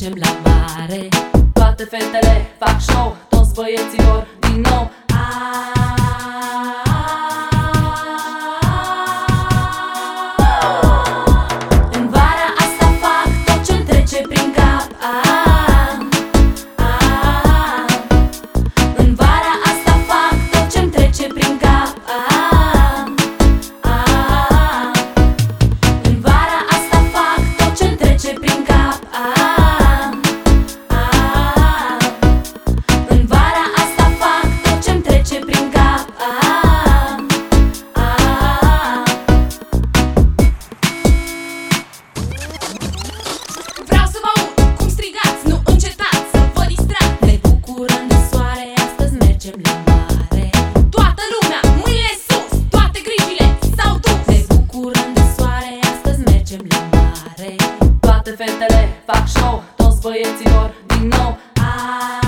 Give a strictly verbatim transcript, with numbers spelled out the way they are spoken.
mergem la mare. Toate fetele fac show, toți băieților din nou. În vara asta fac tot ce-mi trece prin cap. În vara asta fac tot ce-mi trece prin cap. În vara asta fac tot ce-mi trece prin cap. În vara asta fac tot ce-mi trece prin cap. Vreau să vă aud cum strigați, nu încetați să vă distrați. Ne bucurăm de soare, astăzi mergem la mare. Toată lumea, mâinile sus, toate grijile s-au dus. Ne bucurăm de soare, astăzi mergem la mare. Toate fetele fac show, toți băieților din nou.